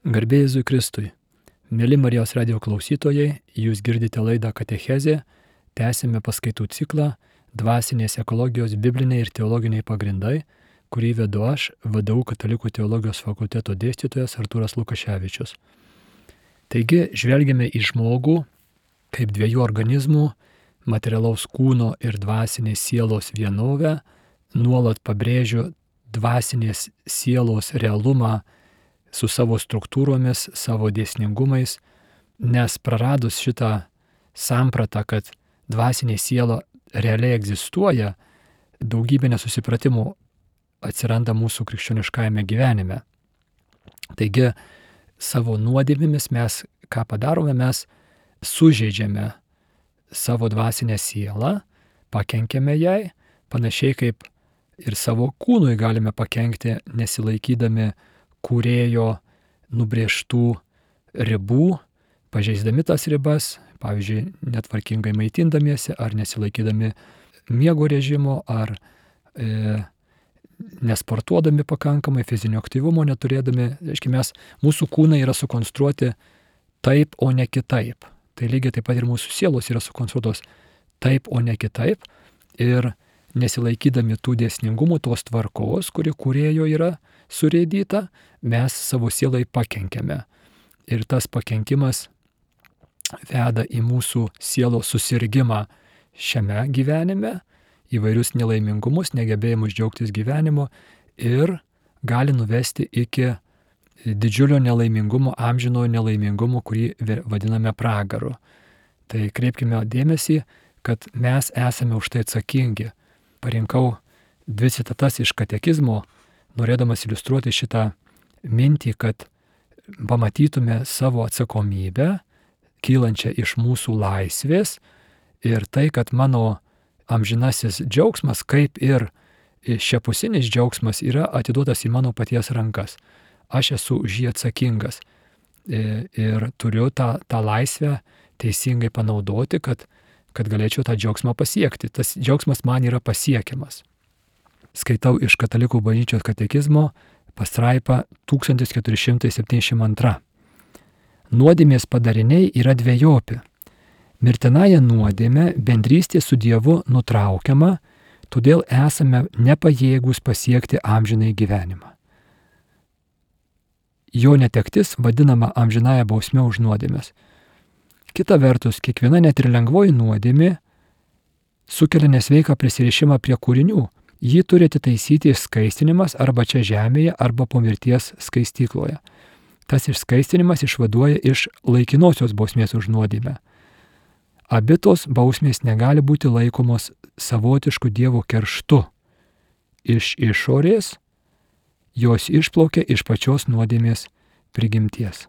Garbė Jėzui Kristui. Mėly Marijos radijo klausytojai, jūs girdite laidą Katechezė, tęsime paskaitų ciklą Dvasinės ekologijos bibliniai ir teologiniai pagrindai, kurį vedu aš, VDU Katalikų teologijos fakulteto dėstytojas Artūras Lukaševičius. Taigi, žvelgiame į žmogų kaip dviejų organizmų, materialaus kūno ir dvasinės sielos vienovę, nuolat pabrėžiu dvasinės sielos realumą su savo struktūromis, savo dėsningumais, nes praradus šitą sampratą, kad dvasinė siela realiai egzistuoja, daugybė nesusipratimų atsiranda mūsų krikščioniškajame gyvenime. Taigi, savo nuodėmėmis mes ką padarome, mes sužeidžiame savo dvasinę sielą, pakenkiame jai, panašiai kaip ir savo kūnui galime pakenkti nesilaikydami kūrėjo nubrėžtų ribų, pažeisdami tas ribas, pavyzdžiui, netvarkingai maitindamiesi ar nesilaikydami miego režimo ar nesportuodami pakankamai, fizinio aktyvumo neturėdami. Mūsų kūnai yra sukonstruoti taip, o ne kitaip. Tai lygiai taip pat ir mūsų sielos yra sukonstruotos taip, o ne kitaip. Ir nesilaikydami tų dėsningumų, tos tvarkos, kuri kūrėjo yra surėdyta, mes savo sielai pakenkiame. Ir tas pakenkimas veda į mūsų sielos susirgimą šiame gyvenime, įvairius nelaimingumus, negebėjimus džiaugtis gyvenimu ir gali nuvesti iki didžiulio nelaimingumo, amžinojo nelaimingumo, kurį vadiname pragaru. Tai kreipkime dėmesį, kad mes esame už tai atsakingi. Parinkau 2 citatas iš katekizmo, norėdamas iliustruoti šitą mintį, kad pamatytume savo atsakomybę, kylančią iš mūsų laisvės ir tai, kad mano amžinasis džiaugsmas, kaip ir šiapusinis džiaugsmas, yra atiduotas į mano paties rankas. Aš esu už jį atsakingas ir turiu tą laisvę teisingai panaudoti, kad galėčiau tą džiaugsmą pasiekti. Tas džiaugsmas man yra pasiekiamas. Skaitau iš Katalikų bažnyčios katekizmo pastraipą 1472. Nuodėmės padariniai yra dvejopi. Mirtinąją nuodėmę bendrystė su Dievu nutraukiama, todėl esame nepajėgūs pasiekti amžinąjį gyvenimą. Jo netektis vadinama amžinąja bausme už nuodėmes. Kita vertus, kiekviena net ir lengvoji nuodėmė sukelia nesveiką prisirišimą prie kūrinių. Jį turi atitaisyti išskaistinimas arba čia žemėje, arba po mirties skaistykloje. Tas išskaistinimas išvaduoja iš laikinosios bausmės už nuodėmę. Abi tos bausmės negali būti laikomos savotišku Dievo kerštu. Iš išorės jos išplaukia iš pačios nuodėmės prigimties.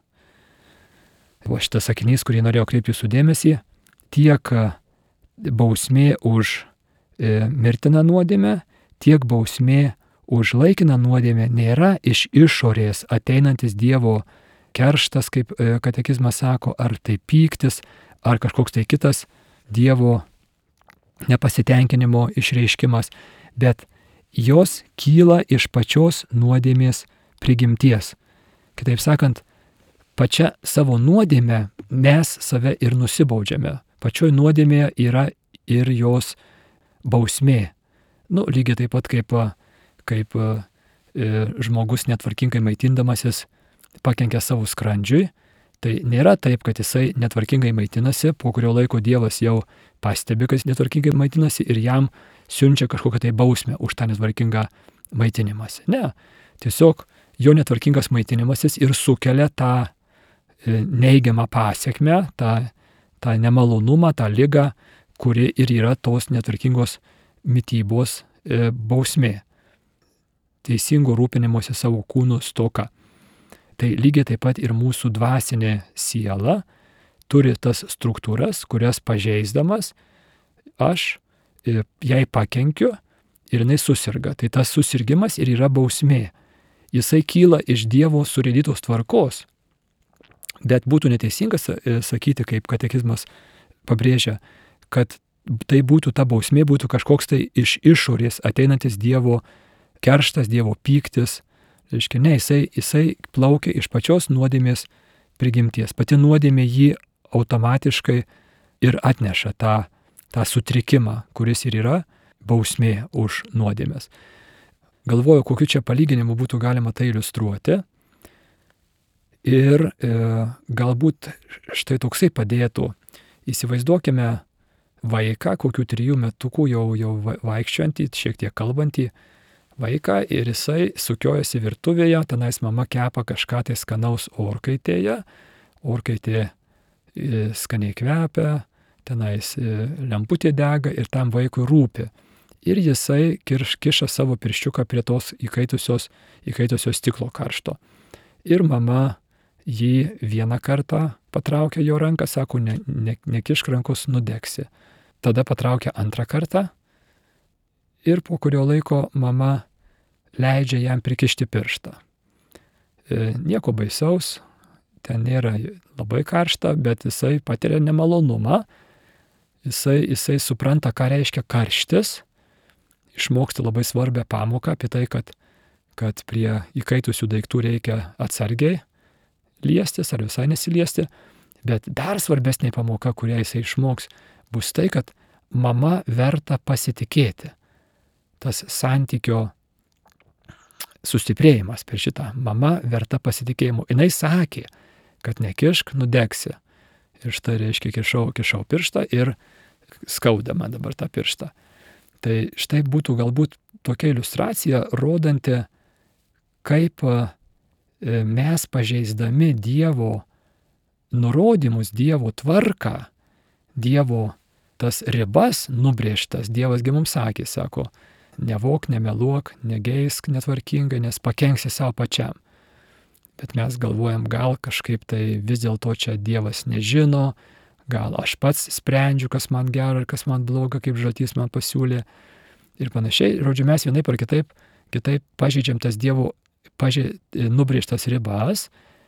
O šitas sakinys, kurį norėjau kreipti jūsų dėmesį, tiek bausmė už mirtiną nuodėmę, tiek bausmė už laikiną nuodėmę nėra iš išorės ateinantis Dievo kerštas, kaip katekizmas sako, ar tai pyktis, ar kažkoks tai kitas Dievo nepasitenkinimo išreiškimas, bet jos kyla iš pačios nuodėmės prigimties. Kitaip sakant, pačia savo nuodėmę mes save ir nusibaudžiame. Pačioj nuodėmėje yra ir jos bausmė. Lygiai taip pat kaip žmogus netvarkingai maitindamasis pakenkia savo skrandžiui, tai nėra taip, kad jisai netvarkingai maitinasi, po kurio laiko Dievas jau pastebi, kad jis netvarkingai maitinasi ir jam siunčia kažkokią tai bausmę už tą netvarkingą maitinimąsi. Ne, tiesiog jo netvarkingas maitinimasis ir sukelia tą neigiamą pasekmę, tą nemalonumą, tą ligą, kuri ir yra tos netvarkingos mitybos bausmė. Teisingo rūpinimosi savo kūnų stoka. Tai lygiai taip pat ir mūsų dvasinė siela turi tas struktūras, kurias pažeisdamas aš jai pakenkiu ir jinai susirga. Tai tas susirgimas ir yra bausmė. Jisai kyla iš Dievo surėdytos tvarkos. Bet būtų neteisinga sakyti, kaip katekizmas pabrėžia, kad tai būtų ta bausmė, būtų kažkoks tai iš išorės ateinantis Dievo kerštas, Dievo pyktis, Reiškia, ne, jisai plaukia iš pačios nuodėmės prigimties. Pati nuodėmė jį automatiškai ir atneša tą sutrikimą, kuris ir yra bausmė už nuodėmės. Galvoju, kokiu čia palyginimu būtų galima tai iliustruoti. Ir galbūt štai toksai padėtų. Įsivaizduokime vaiką, kokių 3 metukų jau vaikščiojantį, šiek tiek kalbantį vaiką, ir jisai sukiojasi virtuvėje, tenais mama kepa kažką tai skanaus orkaitėje, orkaitė skaniai kvepia, tenais lemputė dega ir tam vaikui rūpi. Ir jisai kiša savo pirščiuką prie tos įkaitusios stiklo karšto. Ir mama jį vieną kartą patraukia jo ranką, sako, nekišk rankos, nudegsi. Tada patraukia antrą kartą ir po kurio laiko mama leidžia jam prikišti pirštą. Nieko baisaus, ten nėra labai karšta, bet jisai patiria nemalonumą, jisai supranta, ką reiškia karštis, išmoksta labai svarbią pamoką apie tai, kad prie įkaitusių daiktų reikia atsargiai liestis ar visai nesiliesti, bet dar svarbesnė pamoka, kurią jisai išmoks, bus tai, kad mama verta pasitikėti. Tas santykio sustiprėjimas per šitą. Mama verta pasitikėjimo. Jis sakė, kad nekišk, nudegsi. Ir štai reiškia, kišau pirštą ir skauda man dabar tą pirštą. Tai štai būtų galbūt tokia iliustracija, rodanti, kaip mes pažeisdami Dievo nurodymus, Dievo tvarką, Dievo tas ribas nubrėžtas, Dievasgi mums sakė, sako, nevok, nemeluok, negeisk netvarkingai, nes pakenksi savo pačiam. Bet mes galvojam, gal kažkaip tai vis dėlto čia Dievas nežino, gal aš pats sprendžiu, kas man gera ir kas man bloga, kaip žaltys man pasiūlė ir panašiai. Žodžiu, mes vienaip ar kitaip pažeidžiam tas Dievo nubrėžtas ribas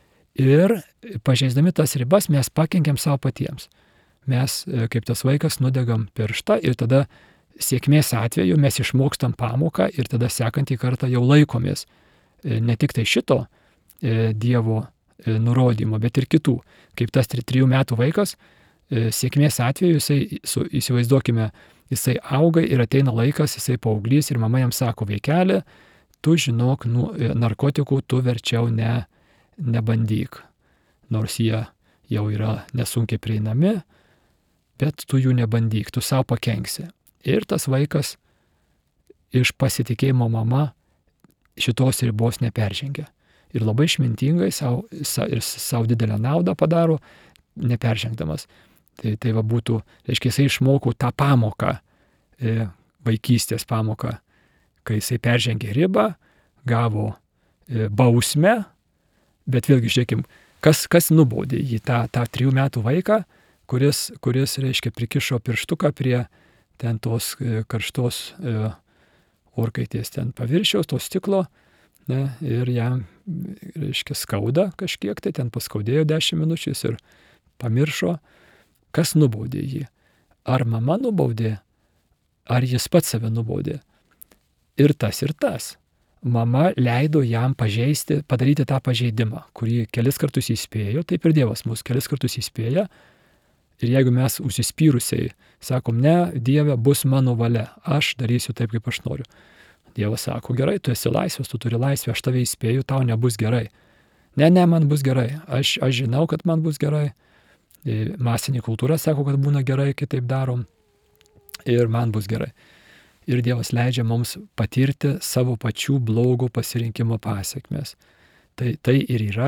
ir pažeisdami tas ribas mes pakenkiam savo patiems. Mes, kaip tas vaikas, nudegam pirštą ir tada sėkmės atveju mes išmokstam pamoką ir tada sekantį kartą jau laikomės ne tik tai šito Dievo nurodymo, bet ir kitų. Kaip tas 3 metų vaikas, sėkmės atveju įsivaizduokime, jisai auga ir ateina laikas, jisai paauglys ir mama jam sako, vaikeli, tu žinok, narkotikų tu verčiau nebandyk. Nors jie jau yra nesunkiai prieinami, bet tu jų nebandyk, tu savo pakenksi. Ir tas vaikas iš pasitikėjimo mama šitos ribos neperžengia. Ir labai išmintingai savo didelę naudą padaro, neperžengdamas. Tai va būtų, reiškia, jisai išmoko tą pamoką, vaikystės pamoką, kai jisai peržengė ribą, gavo bausmę, bet vėlgi žiūrėkim, kas nubaudė jį, tą 3 metų vaiką, kuris reiškia, prikišo pirštuką prie ten tos karštos orkaitės ten paviršiaus, to stiklo, ne, ir jam, reiškia, skauda kažkiek, tai ten paskaudėjo 10 minučių ir pamiršo, kas nubaudė jį. Ar mama nubaudė, ar jis pats save nubaudė. Ir tas. Mama leido jam padaryti tą pažeidimą, kurį kelis kartus įspėjo, taip ir Dievas mus kelis kartus įspėja. Ir jeigu mes užsispyrusiai sakom, ne, Dieve, bus mano valia, aš darysiu taip, kaip aš noriu. Dievas sako, gerai, tu esi laisvas, tu turi laisvę, aš tave įspėju, tau nebus gerai. Ne, man bus gerai, aš žinau, kad man bus gerai. Masinė kultūra sako, kad būna gerai, kai taip darom. Ir man bus gerai. Ir Dievas leidžia mums patirti savo pačių blogo pasirinkimo pasekmes. Tai ir yra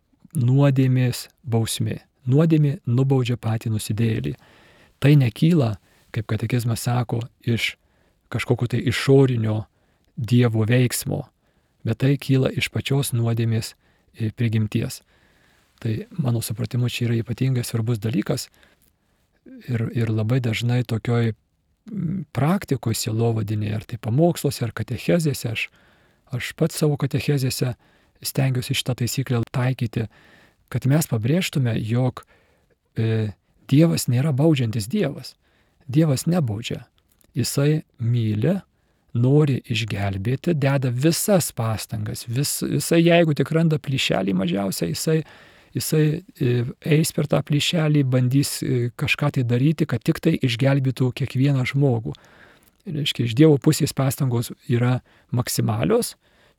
nuodėmės bausmė. Nuodėmė nubaudžia patį nusidėjėlį. Tai nekyla, kaip katekizmas sako, iš kažkokio tai išorinio Dievo veiksmo, bet tai kyla iš pačios nuodėmės prigimties. Tai mano supratimu čia yra ypatingai svarbus dalykas ir labai dažnai tokioj praktikoje sielovadinėje, ar tai pamoksluose, ar katechezėse, aš pats savo katechezėse stengiuosi šitą taisyklę taikyti, kad mes pabrėžtume, jog Dievas nėra baudžiantis Dievas. Dievas nebaudžia. Jisai myli, nori išgelbėti, deda visas pastangas, visai jeigu tik randa plyšelį mažiausiai, jisai eis per tą plyšelį, bandys kažką tai daryti, kad tik tai išgelbėtų kiekvieną žmogų. Reiškia, iš Dievo pusės pastangos yra maksimalios,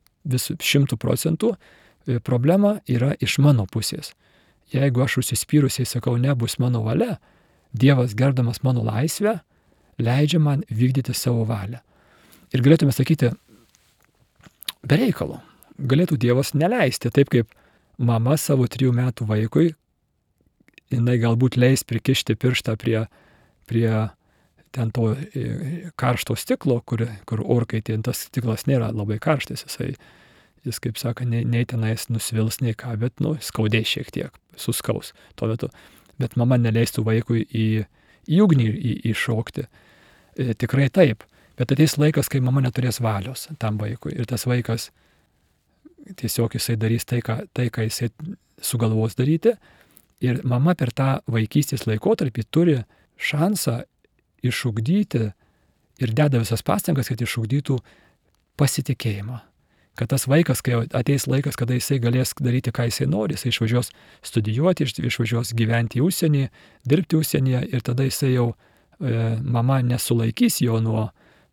100%, problema yra iš mano pusės. Jeigu aš užsispyrusiai sakau, nebus mano valia, Dievas gerbdamas mano laisvę, leidžia man vykdyti savo valią. Ir galėtume sakyti, be reikalo, galėtų Dievas neleisti, taip kaip mama savo 3 metų vaikui, jinai galbūt leis prikišti pirštą prie ten to karšto stiklo, kur orkaitė, tas stiklas nėra labai karštas, jis kaip sako, nei tenais nusvils, nei ką, bet skaudės šiek tiek, suskaus tuo metu. Bet mama neleistų vaikui į ugnį įšokti. Tikrai taip, bet ateis laikas, kai mama neturės valios tam vaikui ir tas vaikas tiesiog jisai darys tai, ką jisai sugalvos daryti ir mama per tą vaikystės laikotarpį turi šansą išugdyti ir deda visas pastangas, kad išugdytų pasitikėjimą. Kad tas vaikas, kai ateis laikas, kada jisai galės daryti, ką jisai nori, jisai išvažiuos studijuoti, išvažiuos gyventi į užsienį, dirbti užsienyje ir tada jisai jau mama nesulaikys jo nuo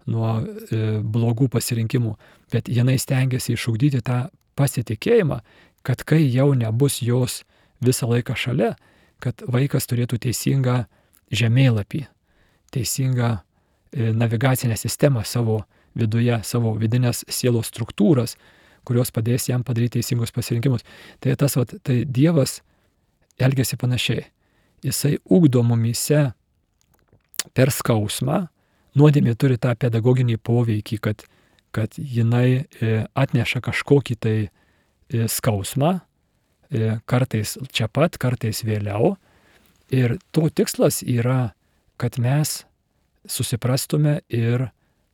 blogų pasirinkimų, bet jinai stengiasi išugdyti tą pasitikėjimą, kad kai jau nebus jos visą laiką šalia, kad vaikas turėtų teisingą žemėlapį, teisingą navigacinę sistemą savo viduje, savo vidinės sielos struktūras, kurios padės jam padaryti teisingus pasirinkimus. Tai Dievas elgiasi panašiai. Jisai ugdo mumyse per skausmą, nuodėmė turi tą pedagoginį poveikį, kad jinai atneša kažkokį tai skausmą, kartais čia pat, kartais vėliau. Ir to tikslas yra, kad mes susiprastume ir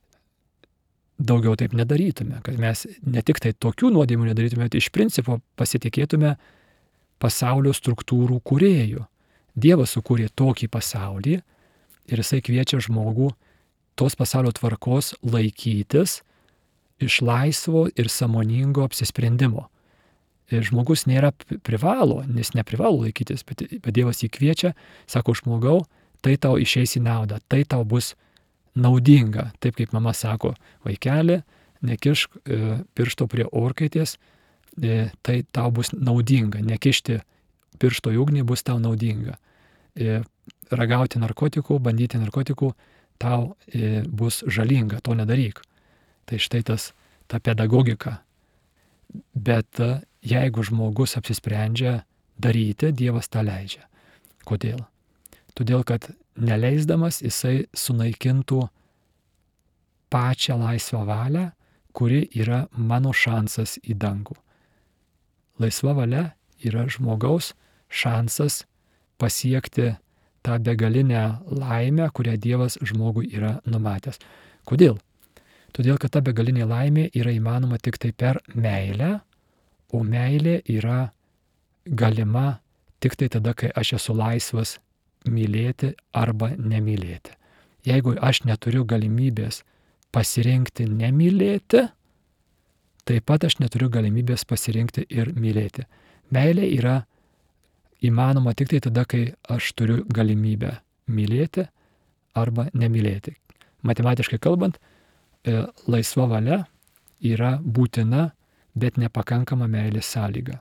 daugiau taip nedarytume, kad mes ne tik tai tokių nuodėmių nedarytume, bet iš principo pasitikėtume pasaulio struktūrų kūrėjų. Dievas sukūrė tokį pasaulį ir jisai kviečia žmogų tos pasaulio tvarkos laikytis iš laisvo ir sąmoningo apsisprendimo. Ir žmogus nėra privalo, nes neprivalo laikytis, bet Dievas jį kviečia, sako, žmogau, tai tau išeis į naudą, tai tau bus naudinga. Taip kaip mama sako, vaikeli, nekišk piršto prie orkaitės, tai tau bus naudinga. Nekišti piršto į ugnį bus tau naudinga. Ragauti narkotikų, bandyti narkotikų, tau bus žalinga, to nedaryk. Tai štai ta pedagogika. Bet jeigu žmogus apsisprendžia daryti, Dievas tą leidžia. Kodėl? Todėl, kad neleisdamas jisai sunaikintų pačią laisvą valią, kuri yra mano šansas į dangų. Laisva valia yra žmogaus šansas pasiekti tą begalinę laimę, kurią Dievas žmogui yra numatęs. Kodėl? Todėl, kad ta begalinė laimė yra įmanoma tik tai per meilę, o meilė yra galima tik tai tada, kai aš esu laisvas mylėti arba nemylėti. Jeigu aš neturiu galimybės pasirinkti nemylėti, taip pat aš neturiu galimybės pasirinkti ir mylėti. Meilė yra įmanoma tik tai tada, kai aš turiu galimybę mylėti arba nemylėti. Matematiškai kalbant, laisva valia yra būtina, bet nepakankama meilės sąlyga.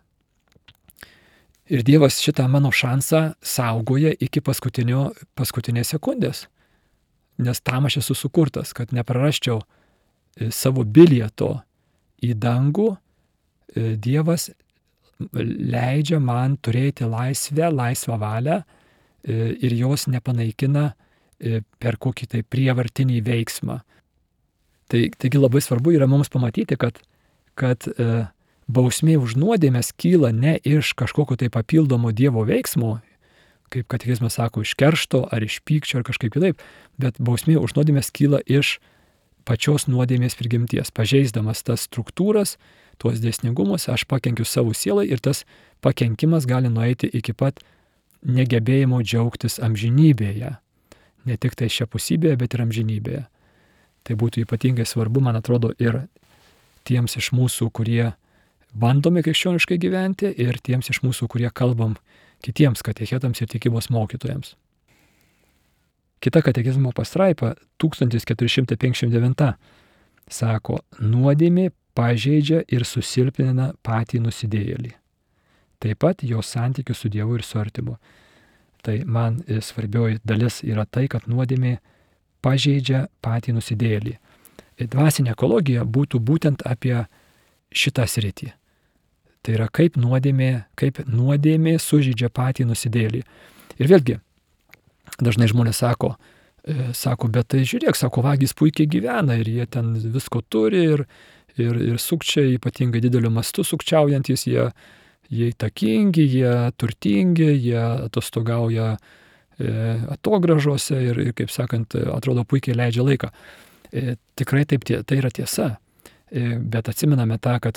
Ir Dievas šitą mano šansą saugoja iki paskutinės sekundės. Nes tam aš esu sukurtas, kad neprarasčiau savo bilieto į dangų. Dievas leidžia man turėti laisvą valią ir jos nepanaikina per kokį tai prievartinį veiksmą. Taigi labai svarbu yra mums pamatyti, kad bausmė už nuodėmes kyla ne iš kažkokio tai papildomo Dievo veiksmo, kaip katekizmas sako, iš keršto ar iš pykčio ar kažkaip kitaip, bet bausmė už nuodėmes kyla iš pačios nuodėmės prigimties. Pažeisdamas tas struktūras, tuos dėsningumus, aš pakenkiu savo sielai ir tas pakenkimas gali nueiti iki pat negebėjimo džiaugtis amžinybėje. Ne tik tai šiapusybėje, bet ir amžinybėje. Tai būtų ypatingai svarbu, man atrodo, ir tiems iš mūsų, kurie bandome krikščioniškai gyventi, ir tiems iš mūsų, kurie kalbam kitiems katechetams ir tikybos mokytojams. Kita katekizmo pastraipa 1459 sako, nuodėmė pažeidžia ir susilpnina patį nusidėjėlį. Taip pat jo santykių su Dievu ir su artimu. Tai man svarbioji dalis yra tai, kad nuodėmė pažeidžia patį nusidėjėlį. Dvasinė ekologija būtų būtent apie šitą sritį. Tai yra kaip nuodėmė sužeidžia patį nusidėjėlį. Ir vėlgi, dažnai žmonės sako, bet tai žiūrėk, sako, vagys puikiai gyvena ir jie ten visko turi ir sukčiai, ypatingai dideliu mastu sukčiaujantis, jie įtakingi, jie turtingi, jie atostogauja atogražose ir, kaip sakant, atrodo puikiai leidžia laiką. Tikrai taip, tai yra tiesa, bet atsimename tą, kad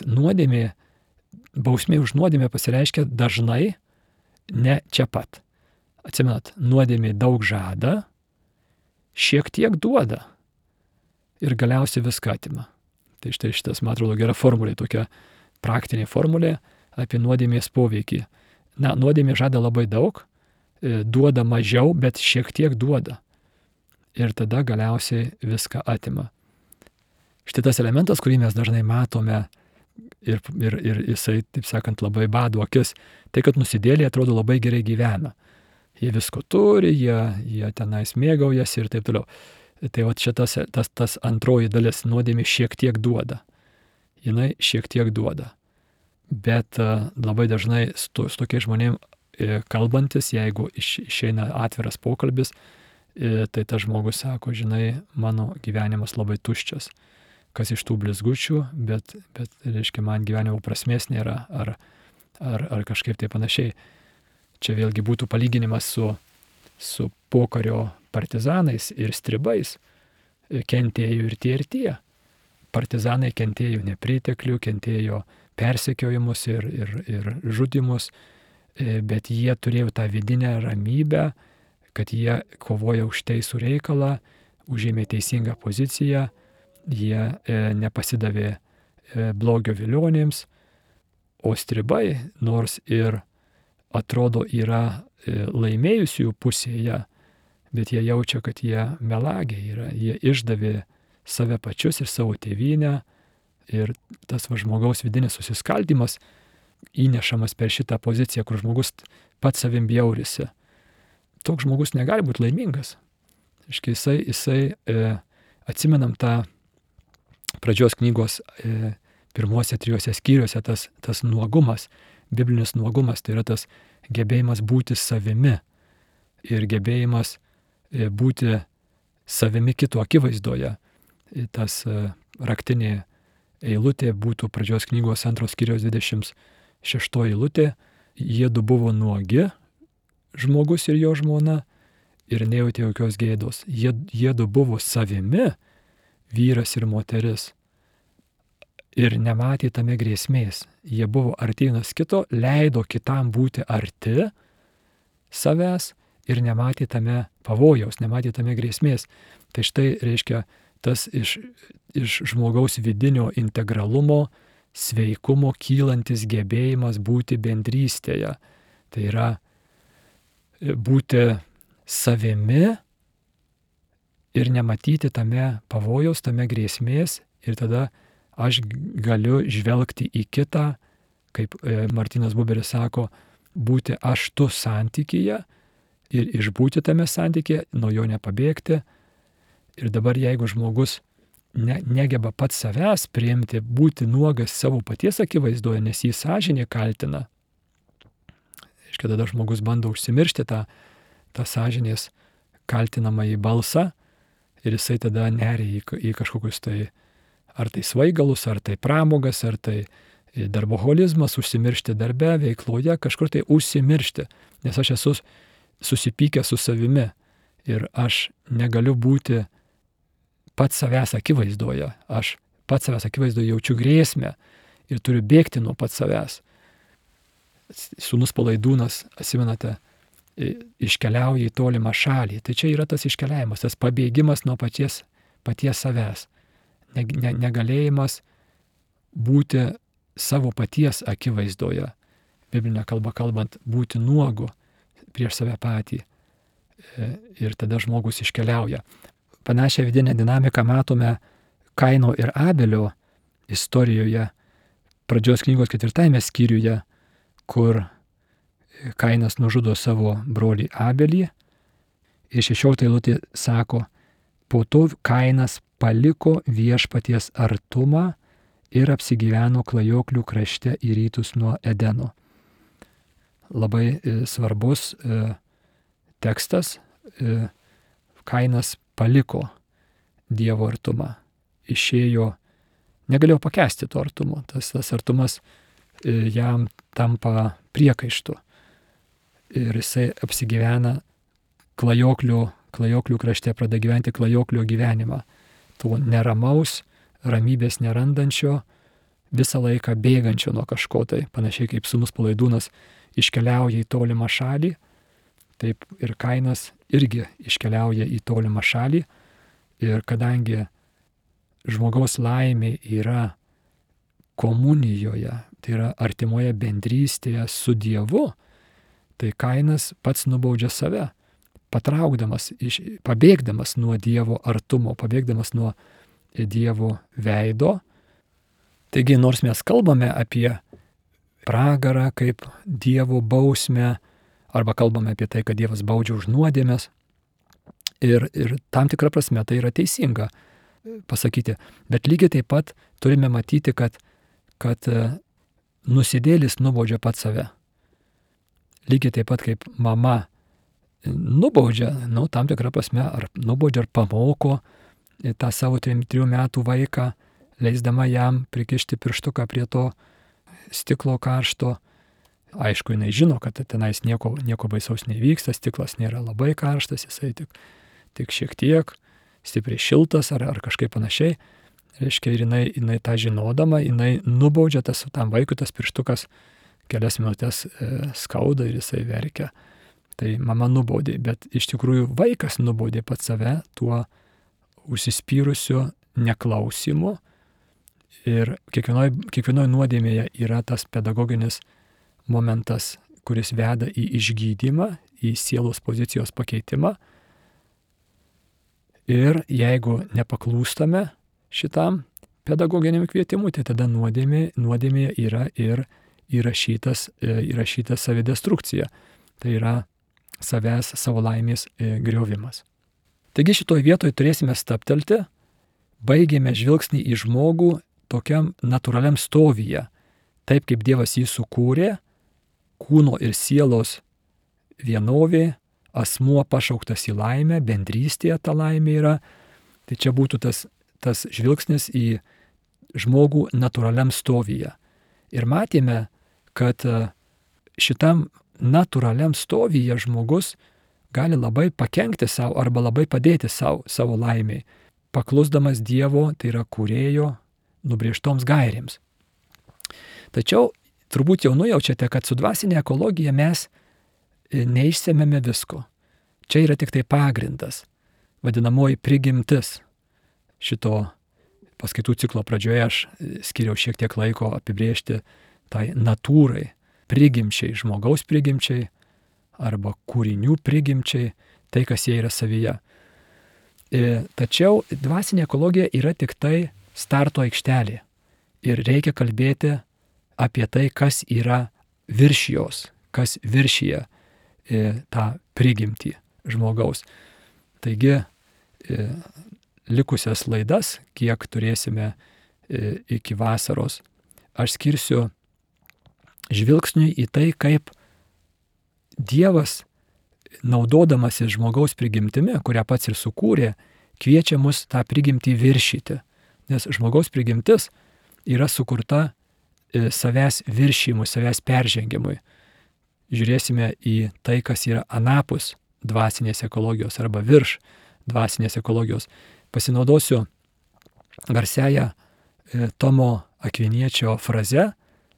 bausmė už nuodėmę pasireiškia dažnai ne čia pat. Atsimenat, nuodėmė daug žada, šiek tiek duoda ir galiausiai viską atima. Tai štai šitas, man atrodo, gera formulė, tokia praktinė formulė apie nuodėmės poveikį. Nuodėmė žada labai daug, duoda mažiau, bet šiek tiek duoda. Ir tada galiausiai viską atima. Štai tas elementas, kurį mes dažnai matome ir jisai, taip sakant, labai bado akis, tai kad nusidėliai atrodo labai gerai gyvena. Jie visko turi, jie tenais mėgaujasi ir taip toliau. Tai va šitas tas antroji dalis, nuodėmė šiek tiek duoda. Jinai šiek tiek duoda. Bet labai dažnai su tokiais žmonėmis kalbantis, jeigu išeina atviras pokalbis, tai tas žmogus sako, žinai, mano gyvenimas labai tuščias. Kas iš tų blizgučių, bet reiškia, man gyvenimo prasmės nėra, ar kažkaip tai panašiai. Čia vėlgi būtų palyginimas su pokario partizanais ir stribais. Kentėjo ir tie. Partizanai kentėjo nepriteklių, kentėjo persekiojimus ir žudimus, bet jie turėjo tą vidinę ramybę, kad jie kovoja už teisų reikalą, užėmė teisingą poziciją, jie nepasidavė blogio vilionėms, o stribai, nors ir atrodo yra laimėjusiųjų pusėje, bet jie jaučia, kad jie melagiai yra, jie išdavė save pačius ir savo tėvynę, ir tas žmogaus vidinis susiskaldymas įnešamas per šitą poziciją, kur žmogus pats savim bjaurisi. Toks žmogus negali būti laimingas. Jisai atsimenam tą pradžios knygos pirmuose 3 skyriuose tas nuogumas, biblinis nuogumas, tai yra tas gebėjimas būti savimi ir gebėjimas būti savimi kito akivaizdoje. Tas raktinė eilutė būtų pradžios knygos 2 skyriaus 26 eilutė. Jiedu buvo nuogi, žmogus ir jo žmona, ir nejautė jokios gėdos. Jiedu buvo savimi, vyras ir moteris, ir nematė tame grėsmės. Jie buvo arti vienas kito, leido kitam būti arti savęs ir nematė tame pavojaus, nematė tame grėsmės. Tai štai reiškia tas iš žmogaus vidinio integralumo, sveikumo kylantis gebėjimas būti bendrystėje. Tai yra būti savimi ir nematyti tame pavojaus, tame grėsmės, ir tada aš galiu žvelgti į kitą, kaip Martynas Buberis sako, būti aš tu santykyje ir išbūti tame santykyje, nuo jo nepabėgti. Ir dabar jeigu žmogus negeba pats savęs priimti, būti nuogas savo paties akivaizdoje, nes jį sąžinė kaltina, reiškia, tada žmogus bando užsimiršti tą sąžinės kaltinamąjį balsą ir jisai tada neria į kažkokius tai, ar tai svaigalus, ar tai pramogas, ar tai darboholizmas, užsimiršti darbe, veikloje, kažkur tai užsimiršti, nes aš esu susipykęs su savimi ir aš negaliu būti pats savęs akivaizdoje. Aš pats savęs akivaizdoje jaučiu grėsmę ir turiu bėgti nuo pats savęs. Sūnus Palaidūnas, atsimenate, iškeliauja į tolimą šalį. Tai čia yra tas iškeliavimas, tas pabėgimas nuo paties paties savęs, negalėjimas būti savo paties akivaizdoje, biblinė kalba kalbant, būti nuogu prieš save patį. Ir tada žmogus iškeliauja. Panašią vidinę dinamiką matome Kaino ir Abelio istorijoje, pradžios knygos 4 skyriuje, kur Kainas nužudo savo brolį Abelį. Ir 16 eilutė sako, po to Kainas paliko viešpaties artumą ir apsigyveno klajoklių krašte į rytus nuo Edeno. Labai svarbus tekstas. Kainas paliko Dievo artumą. Išėjo, negalėjo pakęsti to artumo. Tas artumas jam tampa priekaištu. Ir jisai apsigyvena klajoklių krašte, pradeda gyventi klajoklio gyvenimą. To neramaus, ramybės nerandančio, visą laiką bėgančio nuo kažko tai, panašiai kaip sūnus Palaidūnas iškeliauja į tolimą šalį, taip ir Kainas irgi iškeliauja į tolimą šalį. Ir kadangi žmogaus laimė yra komunijoje, tai yra artimoje bendrystėje su Dievu, tai Kainas pats nubaudžia save, pabėgdamas nuo Dievo artumo, pabėgdamas nuo Dievo veido. Taigi, nors mes kalbame apie pragarą kaip Dievo bausmę, arba kalbame apie tai, kad Dievas baudžia už nuodėmes, ir tam tikrą prasme tai yra teisinga pasakyti. Bet lygiai taip pat turime matyti, kad nusidėlis nubaudžia pats save. Lygiai taip pat kaip mama nubaudžia, tam tikrą prasme, ar nubaudžia, ar pamoko tą savo 3 metų vaiką, leisdama jam prikišti pirštuką prie to stiklo karšto. Aišku, jinai žino, kad tenais nieko baisaus nevyksta, stiklas nėra labai karštas, jisai tik šiek tiek, stipriai šiltas ar kažkaip panašiai. Reiškia, ir jinai tą žinodama, jinai nubaudžia tam vaikui, tas pirštukas kelias minutės skauda ir jisai verkia. Tai mama nubaudė, bet iš tikrųjų vaikas nubaudė pats save tuo užsispyrusiu neklausimu. Ir kiekvienoje nuodėmėje yra tas pedagoginis momentas, kuris veda į išgydymą, į sielos pozicijos pakeitimą. Ir jeigu nepaklūstame šitam pedagoginiam kvietimui, tai tada nuodėmėje yra ir įrašyta savidestrukcija. Tai yra savo laimės griovimas. Taigi šitoje vietoje turėsime stabtelti, baigėme žvilgsnį į žmogų tokiam natūraliam stovyje, taip kaip Dievas jį sukūrė, kūno ir sielos vienovė, asmuo pašauktas į laimę, bendrystėje ta laimė yra. Tai čia būtų tas žvilgsnis į žmogų natūraliam stovyje. Ir matėme, kad šitam natūraliam stovyje žmogus gali labai pakenkti savo arba labai padėti savo laimiai, paklusdamas Dievo, tai yra kūrėjo, nubrėžtoms gairėms. Tačiau turbūt jau nujaučiate, kad su dvasinė ekologija mes neišsemiame visko. Čia yra tik tai pagrindas, vadinamoji prigimtis. Šito paskaitų ciklo pradžioje aš skiriau šiek tiek laiko apibrėžti tai natūrai, prigimčiai, žmogaus prigimčiai arba kūrinių prigimčiai, tai kas jie yra savyje. Tačiau dvasinė ekologija yra tik tai starto aikštelė. Ir reikia kalbėti apie tai, kas yra virš jos, kas viršyje tą prigimtį žmogaus. Taigi, likusias laidas, kiek turėsime iki vasaros, aš skirsiu žvilgsniui į tai, kaip Dievas, naudodamasis žmogaus prigimtimi, kurią pats ir sukūrė, kviečia mus tą prigimtį viršyti. Nes žmogaus prigimtis yra sukurta savęs viršymui, savęs peržengimui. Žiūrėsime į tai, kas yra anapus dvasinės ekologijos arba virš dvasinės ekologijos. Pasinaudosiu garsiąją Tomo Akviniečio fraze: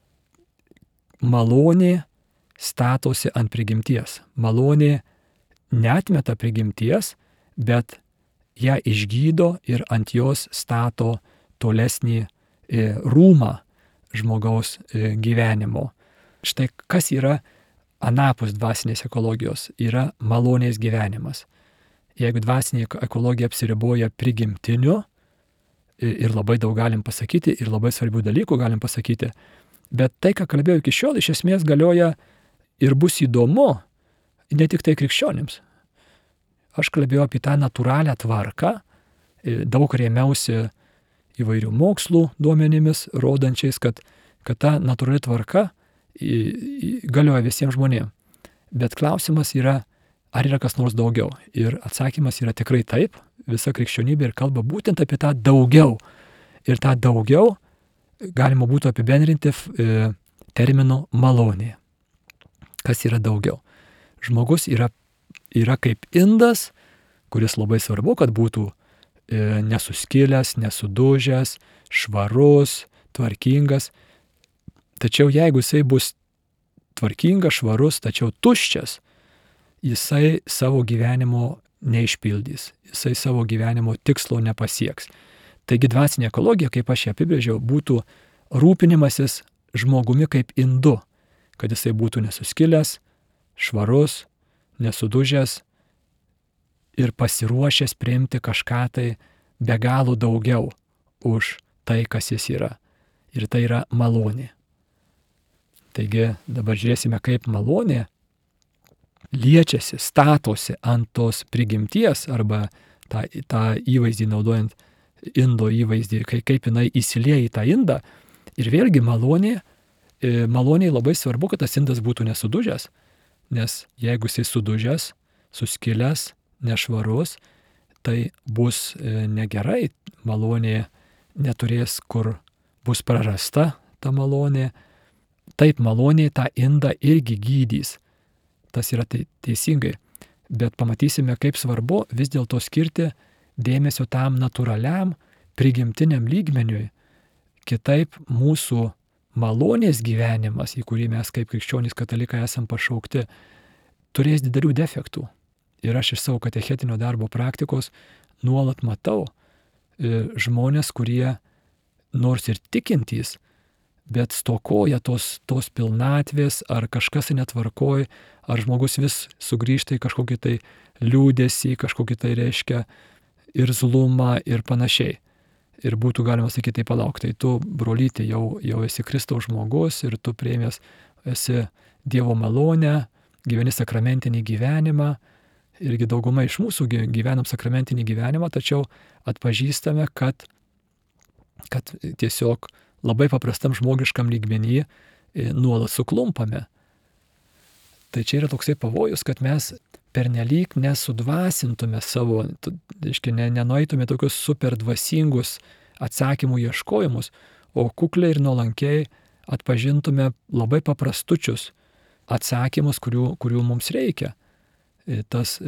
malonė statosi ant prigimties. Malonė neatmeta prigimties, bet ją išgydo ir ant jos stato tolesnį rūmą žmogaus gyvenimo. Štai kas yra anapus dvasinės ekologijos, yra malonės gyvenimas. Jeigu dvasinė ekologija apsiriboja prigimtiniu, ir labai daug galim pasakyti, ir labai svarbių dalykų galim pasakyti, bet tai, ką kalbėjau iki šiol, iš esmės galioja ir bus įdomu ne tik tai krikščionims. Aš kalbėjau apie tą natūralią tvarką, daug rėmiausi įvairių mokslų duomenimis, rodančiais, kad ta natūrali tvarka galioja visiems žmonėms. Bet klausimas yra, ar yra kas nors daugiau. Ir atsakymas yra tikrai taip. Visa krikščionybė ir kalba būtent apie tą daugiau. Ir tą daugiau galima būtų apibendrinti terminu malonė. Kas yra daugiau? Žmogus yra kaip indas, kuris labai svarbu, kad būtų nesuskilęs, nesudužęs, švarus, tvarkingas. Tačiau jeigu jisai bus tvarkingas, švarus, tačiau tuščias, jisai savo gyvenimo neišpildys, jisai savo gyvenimo tikslo nepasieks. Taigi dvasinė ekologija, kaip aš ją apibrėžiau, būtų rūpinimasis žmogumi kaip indu, kad jisai būtų nesuskilęs, švarus, nesudužęs ir pasiruošęs priimti kažką tai be galo daugiau už tai, kas jis yra. Ir tai yra malonė. Taigi dabar žiūrėsime, kaip malonė liečiasi, statosi ant tos prigimties arba tą įvaizdį naudojant indo įvaizdį, kaip jinai įsilieja į tą indą. Ir vėlgi maloniai labai svarbu, kad tas indas būtų nesudužęs, nes jeigu jisai sudužęs, suskilęs, nešvarus, tai bus negerai, malonė neturės, kur bus prarasta ta malonė. Taip, malonė tą indą irgi gydys. Tas yra teisingai. Bet pamatysime, kaip svarbu vis dėlto skirti dėmesio tam natūraliam, prigimtiniam lygmeniui. Kitaip mūsų malonės gyvenimas, į kurį mes kaip krikščionys katalikai esam pašaukti, turės didelių defektų. Ir aš iš savo katechetinio darbo praktikos nuolat matau žmonės, kurie nors ir tikintys, bet stokoja tos pilnatvės, ar kažkas netvarkoj, ar žmogus vis sugrįžta į kažkokį tai liūdesį, kažkokį tai reiškia irzlumą ir panašiai. Ir būtų galima sakyti, tai palauk, tai tu, brolyti, jau esi Kristaus žmogus ir tu priėmęs esi Dievo malonę, gyveni sakramentinį gyvenimą. Irgi dauguma iš mūsų gyvenam sakramentinį gyvenimą, tačiau atpažįstame, kad tiesiog labai paprastam žmogiškam lygmenį nuolat suklumpame. Tai čia yra toksai pavojus, kad mes pernelyg nesudvasintume savo, nenueitume tokius super dvasingus atsakymų ieškojimus, o kukliai ir nuolankiai atpažintume labai paprastučius atsakymus, kurių mums reikia. Tas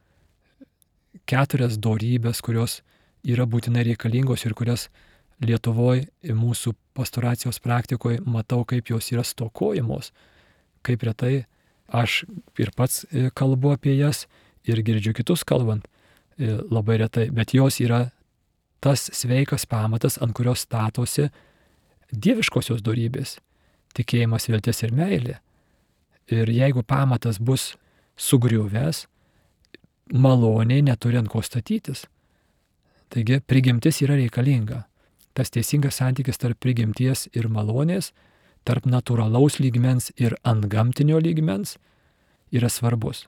4 dorybės, kurios yra būtinai reikalingos ir kurias Lietuvoje mūsų pastoracijos praktikoje matau, kaip jos yra stokojamos, kaip retai aš ir pats kalbu apie jas ir girdžiu kitus kalbant labai retai, bet jos yra tas sveikas pamatas, ant kurios statosi dieviškosios dorybės - tikėjimas, viltis ir meilė. Ir jeigu pamatas bus sugriuvęs, maloniai neturi ant ko statytis. Taigi prigimtis yra reikalinga. Tas teisingas santykis tarp prigimties ir malonės, tarp natūralaus lygmens ir antgamtinio lygmens yra svarbus.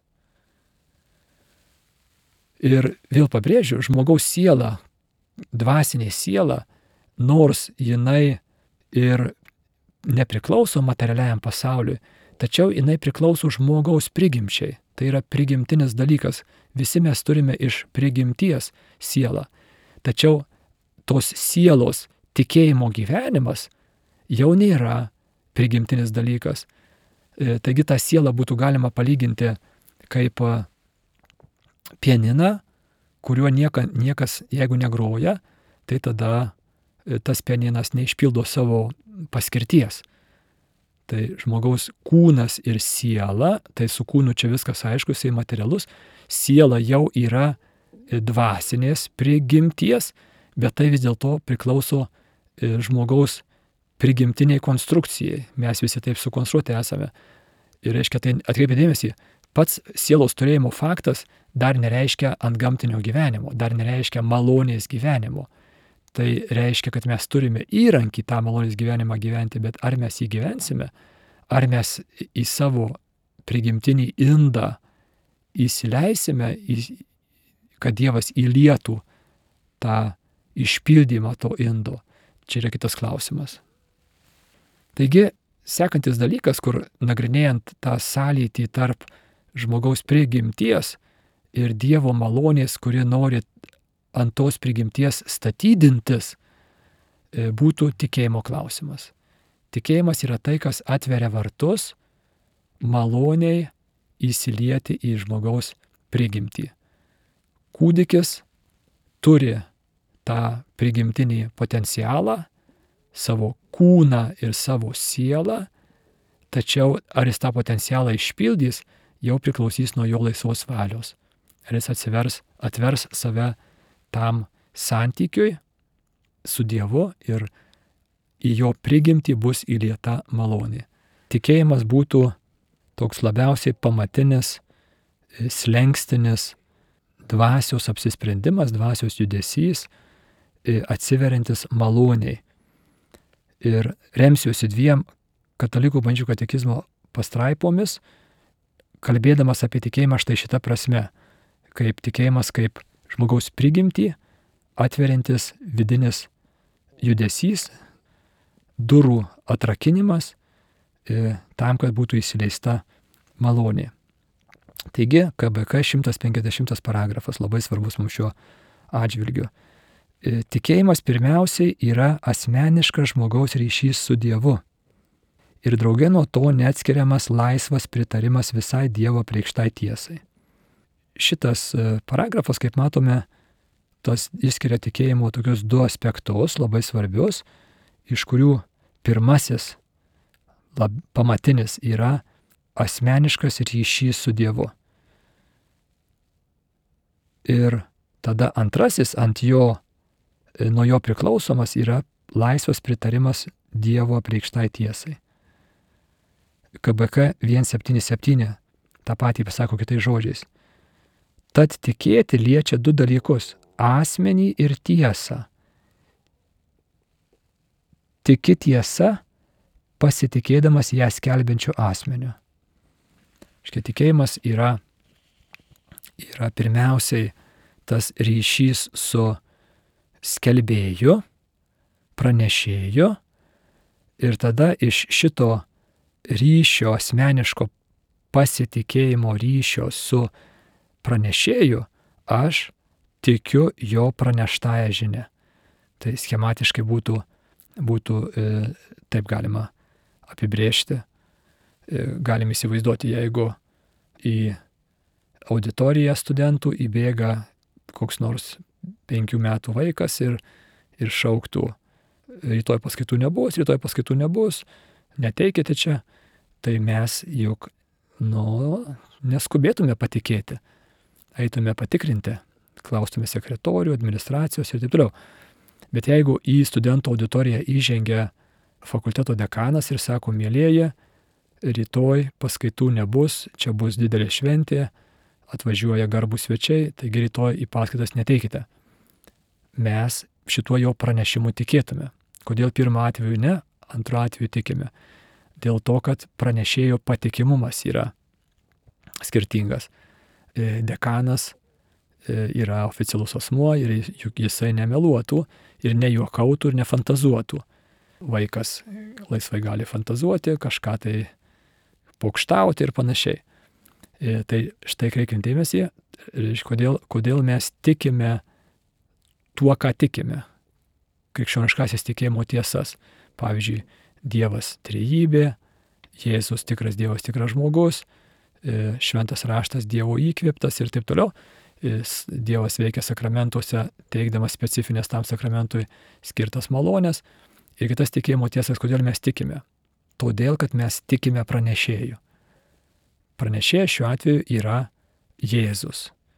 Ir vėl pabrėžiu, žmogaus siela, dvasinė siela, nors jinai ir nepriklauso materialiajam pasauliui, tačiau jinai priklauso žmogaus prigimčiai. Tai yra prigimtinis dalykas. Visi mes turime iš prigimties sielą. Tačiau tos sielos tikėjimo gyvenimas jau nėra prigimtinis dalykas. Taigi tą sielą būtų galima palyginti kaip pianiną, kuriuo niekas, jeigu negroja, tai tada tas pianinas neišpildo savo paskirties. Tai žmogaus kūnas ir siela, tai su kūnu čia viskas aišku, jisai materialus, siela jau yra dvasinės prigimties, bet tai vis dėlto priklauso žmogaus prigimtiniai konstrukcijai. Mes visi taip sukonstruoti esame. Ir reiškia, tai atkreipia dėmesį, pats sielos turėjimo faktas dar nereiškia antgamtinio gyvenimo, dar nereiškia malonės gyvenimo. Tai reiškia, kad mes turime įrankį tą malonės gyvenimą gyventi, bet ar mes jį gyvensime, ar mes į savo prigimtinį indą įsileisime, kad Dievas įlietų tą išpildymą to indo. Čia yra kitas klausimas. Taigi, sekantis dalykas, kur nagrinėjant tą sąlytį tarp žmogaus prigimties ir Dievo malonės, kuri nori ant tos prigimties statydintis, būtų tikėjimo klausimas. Tikėjimas yra tai, kas atveria vartus maloniai įsilieti į žmogaus prigimtį. Kūdikis turi tą prigimtinį potencialą, savo kūną ir savo sielą, tačiau ar jis tą potencialą išpildys, jau priklausys nuo jo laisvos valios. Ar jis atvers save tam santykiui su Dievu ir į jo prigimtį bus įlieta malonė. Tikėjimas būtų toks labiausiai pamatinis, slenkstinis dvasios apsisprendimas, dvasios judesys, atsiveriantis maloniai. Ir remsiuosi 2 katalikų bažnyčių katekizmo pastraipomis, kalbėdamas apie tikėjimą štai šitą prasme, kaip tikėjimas kaip žmogaus prigimtį, atveriantis vidinis judesys, durų atrakinimas, tam, kad būtų įsileista malonė. Taigi, KBK 150 paragrafas labai svarbus mums šiuo atžvilgiu. Tikėjimas pirmiausiai yra asmeniškas žmogaus ryšys su Dievu. Ir draugė nuo to neatskiriamas laisvas pritarimas visai Dievo apreikštai tiesai. Šitas paragrafas, kaip matome, tas išskiria tikėjimo tokius 2 aspektus labai svarbius, iš kurių pirmasis pamatinis yra asmeniškas ryšys su Dievu. Ir tada antrasis nuo jo priklausomas yra laisvas pritarimas Dievo apreikštai tiesai. KBK 177 tą patį pasako kitais žodžiais. Tad tikėti liečia 2 dalykus - asmenį ir tiesą. Tiki tiesa, pasitikėdamas ją skelbiančiu asmeniu. Štai tikėjimas yra pirmiausiai tas ryšys su skelbėju, pranešėju, ir tada iš šito ryšio, asmeniško pasitikėjimo ryšio su pranešėju, aš tikiu jo praneštąją žinią. Tai schematiškai būtų taip galima apibrėžti. Galim įsivaizduoti, jeigu į auditoriją studentų įbėga koks nors 5 metų vaikas ir šauktų, rytoj paskaitų nebus, neteikite čia, tai mes juk neskubėtume patikėti, eitume patikrinti, klaustume sekretorių, administracijos ir taip toliau. Bet jeigu į studentų auditoriją įžengia fakulteto dekanas ir sako, mielieji, rytoj paskaitų nebus, čia bus didelė šventė, atvažiuoja garbūs svečiai, taigi rytoj į paskaitas neteikite. Mes šituo jo pranešimu tikėtume. Kodėl pirmą atveju ne, antrą atveju tikime? Dėl to, kad pranešėjo patikimumas yra skirtingas. Dekanas yra oficialus asmuo ir juk jisai nemeluotų ir nejuokautų ir nefantazuotų. Vaikas laisvai gali fantazuoti, kažką tai pokštauti ir panašiai. Tai štai kreipkim dėmesį, kodėl mes tikime tuo, ką tikime. Krikščioniškasis tikėjimo tiesas. Pavyzdžiui, Dievas trejybė, Jėzus tikras Dievas, tikras žmogus, šventas raštas Dievo įkvėptas ir taip toliau. Dievas veikia sakramentuose, teikdamas specifinės tam sakramentui skirtas malonės. Ir kitas tikėjimo tiesas, kodėl mes tikime. Todėl, kad mes tikime pranešėju. Pranešėjas šiuo atveju yra Jėzus.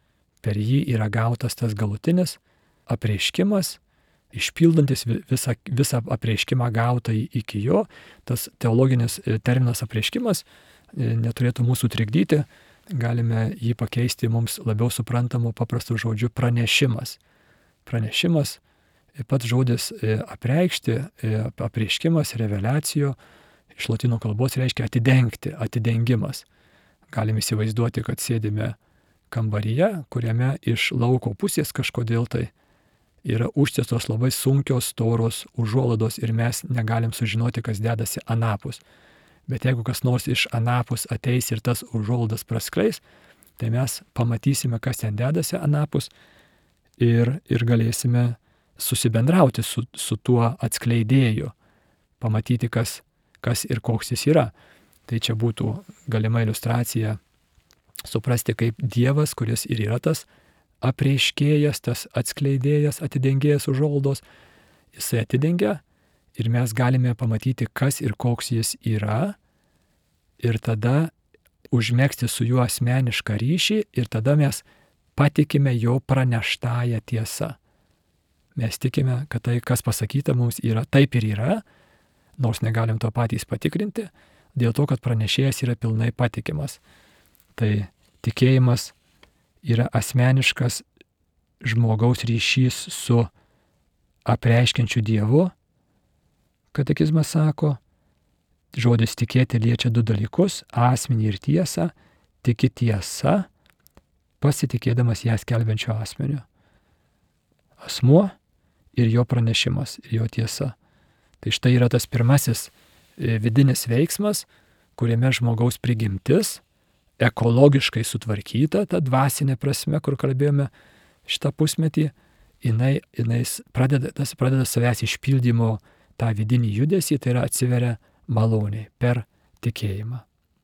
per jį yra gautas tas galutinis apreiškimas, išpildantis visą apreiškimą gautą iki jo. Tas teologinis terminas apreiškimas neturėtų mūsų trikdyti, galime jį pakeisti mums labiau suprantamu paprastu žodžiu pranešimas. Pranešimas, pats žodis apreikšti, apreiškimas, revelacijo, iš lotynų kalbos reiškia atidengti, atidengimas. Galime įsivaizduoti, kad sėdime kambaryje, kuriame iš lauko pusės kažkodėl tai yra užtiestos labai sunkios, storos užuolaidos ir mes negalim sužinoti, kas dedasi anapus. Bet jeigu kas nors iš anapus ateis ir tas užuolaidas praskleis, tai mes pamatysime, kas ten dedasi anapus ir galėsime susibendrauti su tuo atskleidėju, pamatyti, kas ir koks jis yra. Tai čia būtų galima iliustracija suprasti, kaip Dievas, kuris ir yra tas apreiškėjas, tas atskleidėjas, atidengėjas užuolaidos, jisai atidengia ir mes galime pamatyti, kas ir koks jis yra ir tada užmegzti su juo asmenišką ryšį ir tada mes patikime jo praneštąją tiesą. Mes tikime, kad tai, kas pasakyta mums yra, taip ir yra, nors negalim to patys patikrinti, dėl to, kad pranešėjas yra pilnai patikimas. Tai tikėjimas yra asmeniškas žmogaus ryšys su apreiškiančiu Dievu. Katekizmas sako, žodis tikėti liečia du dalykus - asmenį ir tiesą. Tiki tiesa, pasitikėdamas ją skelbiančio asmeniu. Asmuo ir jo pranešimas, jo tiesa. Tai štai yra tas pirmasis vidinis veiksmas, kuriame žmogaus prigimtis ekologiškai sutvarkyta, ta dvasinė prasme, kur kalbėjome šitą pusmetį, jinai pradeda savęs išpildymo tą vidinį judesį, tai yra atsiveria maloniai per tikėjimą.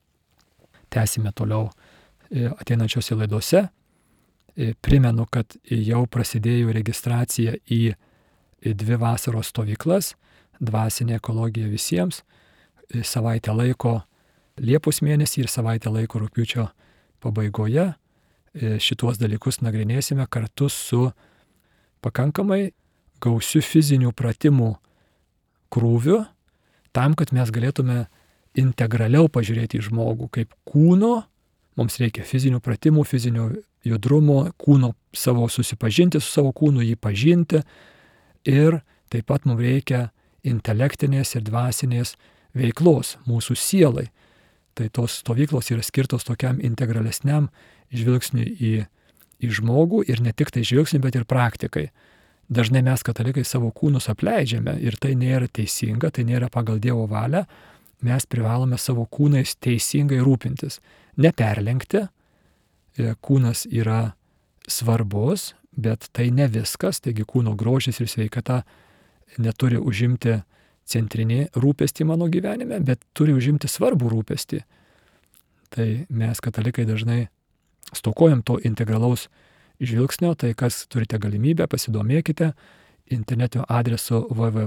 Tęsime toliau ateinančiose laidose. Primenu, kad jau prasidėjo registracija į 2 vasaros stovyklas, dvasinė ekologija visiems, savaitę laiko Liepos mėnesį ir savaitę laiko rugpjūčio pabaigoje. Šituos dalykus nagrinėsime kartu su pakankamai gausiu fizinių pratimų krūviu, tam, kad mes galėtume integraliau pažiūrėti į žmogų kaip kūno. Mums reikia fizinių pratimų, fizinio judrumo, kūno savo susipažinti su savo kūnu, jį pažinti. Ir taip pat mums reikia intelektinės ir dvasinės veiklos mūsų sielai. Tai tos stovyklos yra skirtos tokiam integralesniam žvilgsniui į žmogų ir ne tik tai žvilgsniui, bet ir praktikai. Dažnai mes katalikai savo kūnus apleidžiame ir tai nėra teisinga, tai nėra pagal Dievo valią. Mes privalome savo kūnais teisingai rūpintis, neperlenkti. Kūnas yra svarbus, bet tai ne viskas, taigi kūno grožis ir sveikata neturi užimti centrinį rūpestį mano gyvenime, bet turi užimti svarbų rūpestį. Tai mes katalikai dažnai stokojam to integralaus žvilgsnio, tai kas turite galimybę, pasidomėkite interneto adresu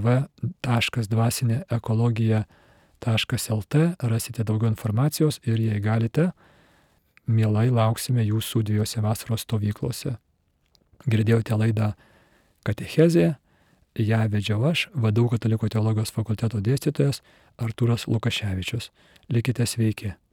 www.dvasineekologija.lt, rasite daugiau informacijos ir jei galite, mielai lauksime jūsų 2 vasaros stovyklose. Girdėjote laidą Katechezė, ją vedžiau aš, VDU Katalikų teologijos fakulteto dėstytojas Artūras Lukaševičius. Likite sveiki.